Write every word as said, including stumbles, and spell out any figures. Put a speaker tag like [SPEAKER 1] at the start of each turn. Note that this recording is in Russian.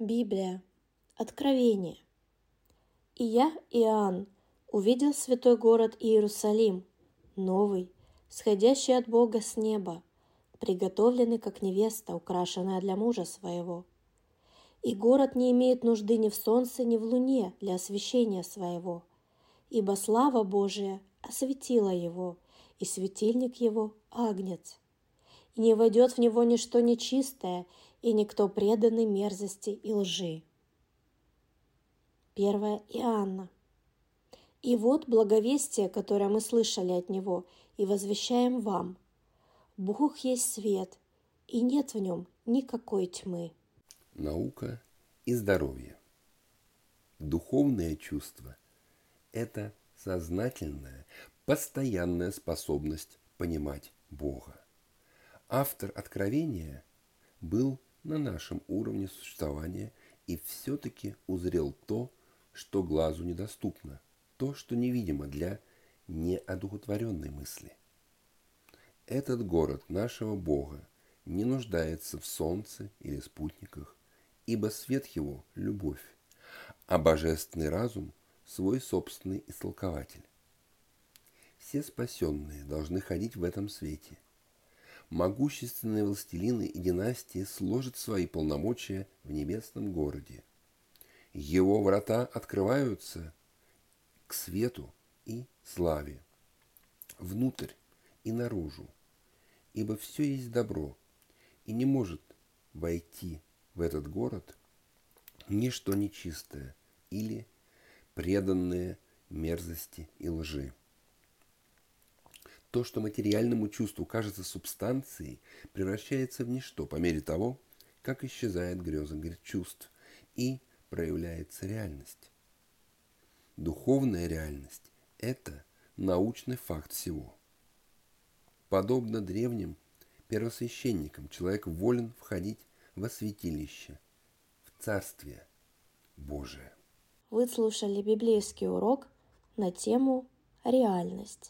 [SPEAKER 1] Библия. Откровение. «И я, Иоанн, увидел святой город Иерусалим, новый, сходящий от Бога с неба, приготовленный, как невеста, украшенная для мужа своего. И город не имеет нужды ни в солнце, ни в луне для освещения своего, ибо слава Божия осветила его, и светильник его — агнец. И не войдет в него ничто нечистое, и никто преданный мерзости и лжи». первое Иоанна. «И вот благовестие, которое мы слышали от Него, и возвещаем вам. Бог есть свет, и нет в нем никакой тьмы».
[SPEAKER 2] Наука и здоровье. Духовное чувство – это сознательная, постоянная способность понимать Бога. Автор Откровения был на нашем уровне существования и все-таки узрел то, что глазу недоступно, то, что невидимо для неодухотворенной мысли. Этот город нашего Бога не нуждается в солнце или спутниках, ибо свет его – любовь, а божественный разум – свой собственный истолкователь. Все спасенные должны ходить в этом свете. Могущественные властелины и династии сложат свои полномочия в небесном городе. Его врата открываются к свету и славе, внутрь и наружу, ибо все есть добро, и не может войти в этот город ничто нечистое или преданное мерзости и лжи. То, что материальному чувству кажется субстанцией, превращается в ничто по мере того, как исчезает греза чувств и проявляется реальность. Духовная реальность – это научный факт всего. Подобно древним первосвященникам, человек волен входить во святилище, в Царствие Божие.
[SPEAKER 1] Вы слушали библейский урок на тему «Реальность».